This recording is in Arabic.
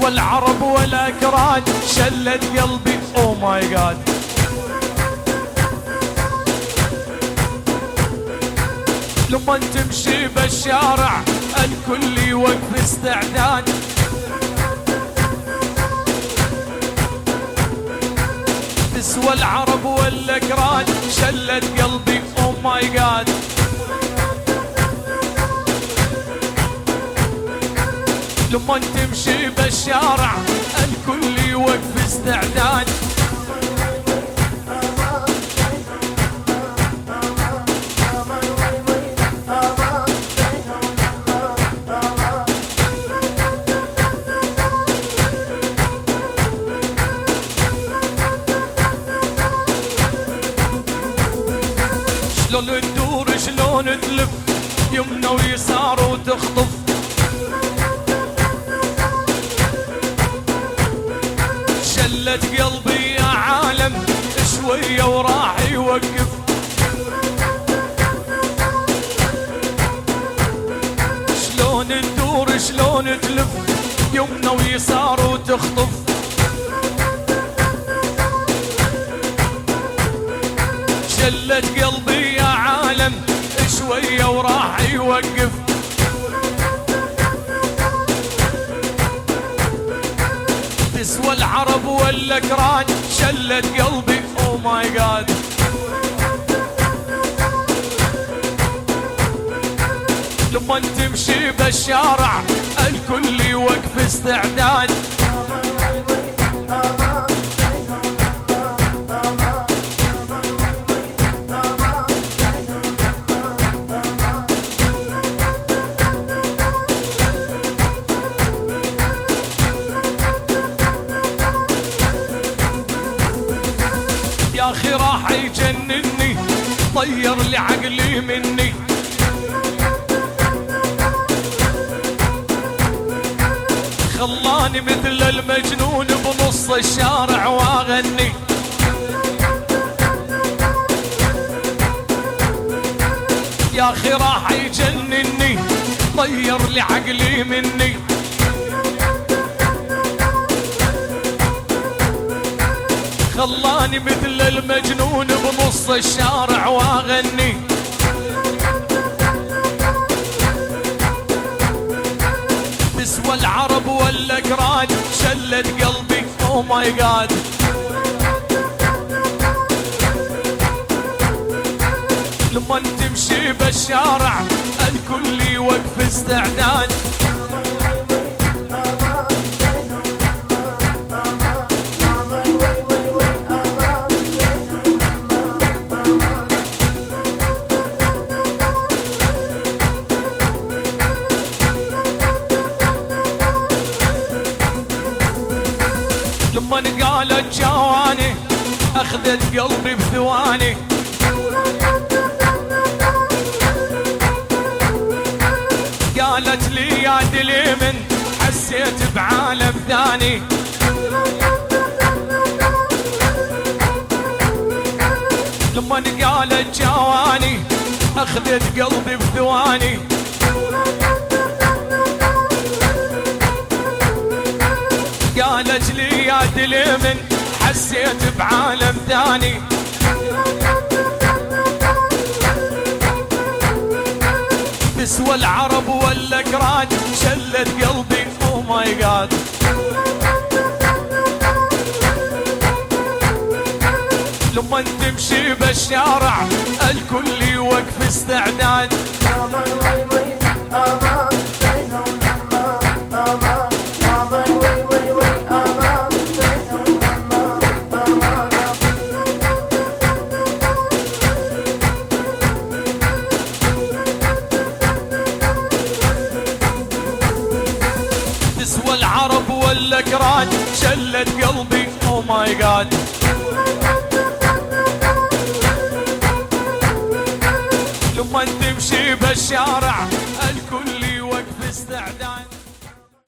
تسوى العرب والاكراد شلت قلبي او ماي جاد. لما تمشي بالشارع الكل يوقف استعداد. تسوى العرب والاكراد شلت قلبي او ماي جاد. لما تمشي بالشارع الكل يوقف استعداد. شلون تدور شلون تلف يمنى ويسار وتخطف. شلت قلبي يا عالم شوية وراح يوقف. شلون تدور شلون تلف يمنى ويسار وتخطف. شلت قلبي يا عالم شوية وراح يوقف. تسوى العرب والاكراد شلت قلبي او ماي جاد. لما تمشي بالشارع الكل يوقف استعداد. يا اخي راح يجنني طير لي عقلي مني. خلاني مثل المجنون بنص الشارع واغني. يا اخي راح يجنني طير لي عقلي مني. خلاني مثل المجنون بنص الشارع واغني. تسوى العرب والاكراد شلت قلبي او ماي جاد. لما تمشي بالشارع الكل يوقف استعداد. لما قالت جواني اخذت قلبي بثواني. قالت لي يا دليمن حسيت بعالم ثاني. لما قالت جواني اخذت قلبي بثواني. قالت لي يا دليمن حسيت بعالم ثاني. تسوى العرب والاكراد شلت قلبي او ماي جاد. لما تمشي بالشارع الكل يوقف استعداد. تسوى العرب والاكراد شلت قلبي او ماي جاد. لما تمشي بالشارع الكل